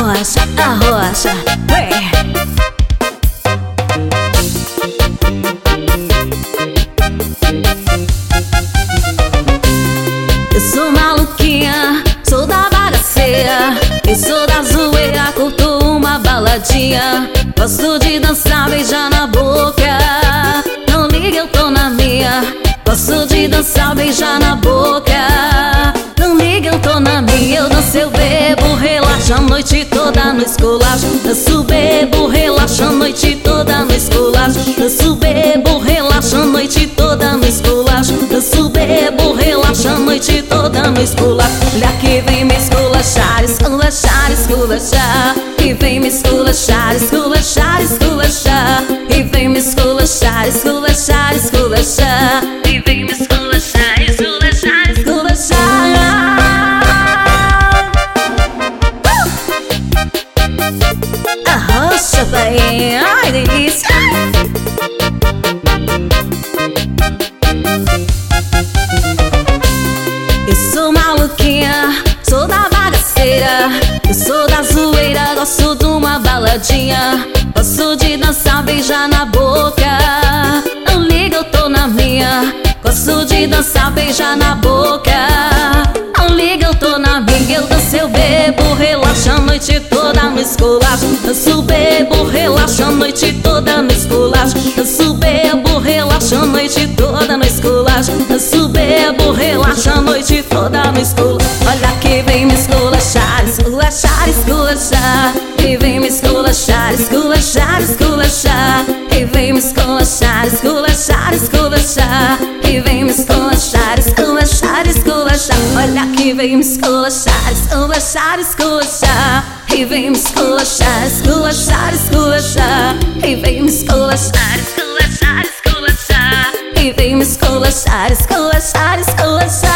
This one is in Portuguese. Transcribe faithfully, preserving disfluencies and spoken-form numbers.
arrocha, arrocha, vem. Eu sou maluquinha, sou da bagaceira, eu sou da zoeira, curto uma baladinha. Gosto de dançar, beijar na boca, não liga, eu tô na minha. Gosto de dançar, beijar na boca, não liga, eu tô na minha. Eu danço, eu bebo, relaxo a noite toda no esculacho. Danço, bebo, relaxo a noite toda no esculacho. Danço, bebo, relaxo a noite toda no esculacho. Danço, bebo, relaxo a noite toda no esculacho. Olha que vem me esculachar, esculachar, esculachar. E vem me esculachar, esculachar, esculachar. E vem me esculachar, esculachar, esculachar. E vem me esculachar, esculachar, esculachar. Arrocha, vai, ai, delícia. Eu sou maluquinha, sou da bagaceira, eu sou da zoeira, gosto de uma baladinha. Gosto de dançar, beijar na boca, não liga, eu tô na minha. Gosto de dançar, beijar na boca, não liga, eu tô na minha. Eu danço, eu bebo, relaxo a noite toda no esculacho. Danço, bebo, relaxo a noite toda no esculacho. Danço, bebo, relaxo a noite toda no esculacho. Danço, bebo, relaxo a noite toda no esculacho. Olha que vem me esculachar, esculachar, esculachar. E vem me esculachar, esculachar, esculachar. E vem me esculachar, esculachar, esculachar. E vem me esculachar, esculachar, esculachar. Olha que vem me esculachar, esculachar, esculachar. E vem me esculachar, esculachar, esculachar. E vem me esculachar, esculachar, esculachar. E vem me esculachar, esculachar, esculachar.